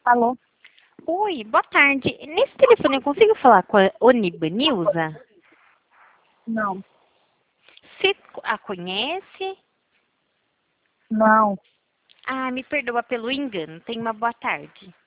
Alô? Oi, boa tarde. Nesse telefone eu consigo falar com a Oniba Nilza? Não. Você a conhece? Não. Ah, me perdoa pelo engano. Tenha uma boa tarde.